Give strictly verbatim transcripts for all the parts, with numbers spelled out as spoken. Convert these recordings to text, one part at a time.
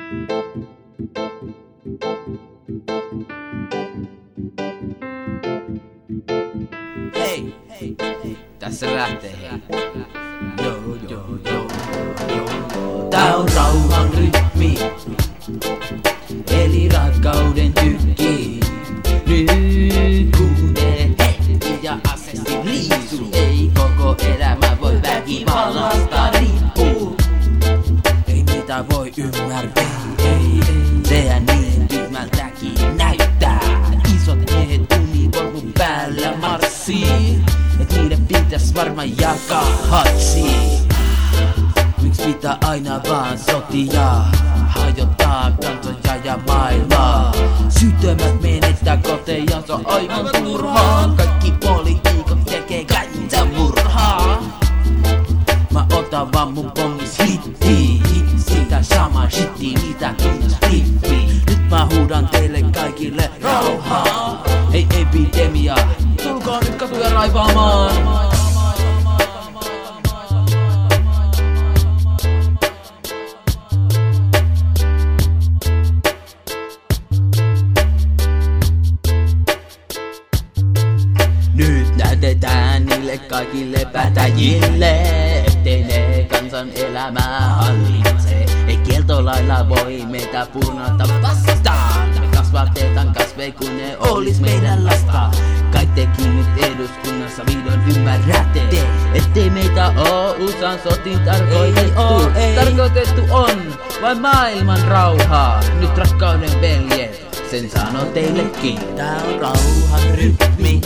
Hei, hei, tässä lähtee hei. Joo, joo, joo, joo. Tää on rauhan rytmi, eli rakkauden tykki. Nyt kuuntele hetki ja asesti riisu. Ei koko elämä voi väkivallasta riippuu. Ei niitä voi ymmärtää, ei, ei. Sehän niin tyhmältäkin näyttää. Isot miehet univormun päällä marssii. Et niiden pitäis varmaan jakaa hatsi. Miks pitää aina vaan sotia? Hajottaa kansoja ja maailmaa. Sydämät menettää kotejansa aivan turhaan. Kaikki poliitikot tekee kansanmurhaa. Mä otan vaan mun pongis hitti. Sitä samaa shittiä mitä tunnas tippi. Nyt mä huudan teille kaikille rauhaa. Ei epidemia, tulkaa nyt katuja raivaamaan. Nyt näytetään niille kaikille päätäjille, ettei ne kansan elämää hallitse. Ei kieltolailla voi meitä purnata vastaan. Me kasvatetaan kasveja kun ne olis meidän lasta. Kai tekin nyt eduskunnassa vihdoin ymmärrätte, ettei meitä oo U S A:n sotiin tarkoitettu. Oo, tarkoitettu on vain maailman rauhaa. Nyt rakkauden veljet, sen sanon teillekin. Tää on rauhan rytmi,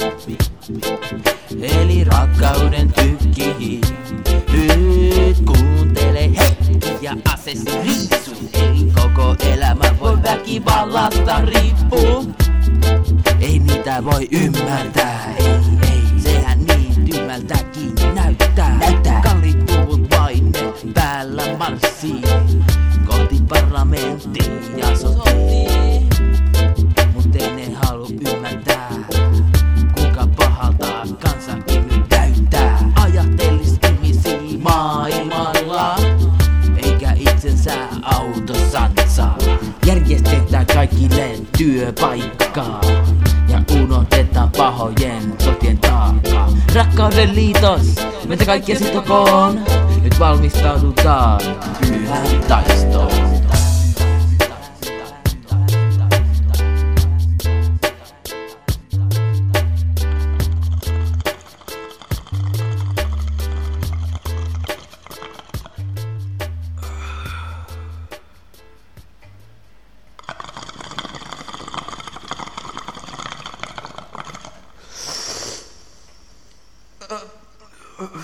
eli rakkauden tykki. Nyt kuuntele hetki ja asesi riisu. Ei koko elämä voi väkivallasta riippuu. Ei niitä voi ymmärtää, ei, ei. Sehän niin tyhmältäkin näyttää, näyttää. Kallit puvut paine päällä marssii kohti parlamenttiin ja sotiin. Mut ei ne halu ymmärtää, kuinka pahalta kansakin nyt täyttää. Ajattelis ihmisiä maailmalla, eikä itsensä autosatsaa. Järjestetään kaikille työpaikkaa ja unohdetaan pahojen sotien taakkaa. Rakkauden liitos, meitä kaikkia sitokoon. Nyt valmistaudutaan pyhän taistoon. Uh.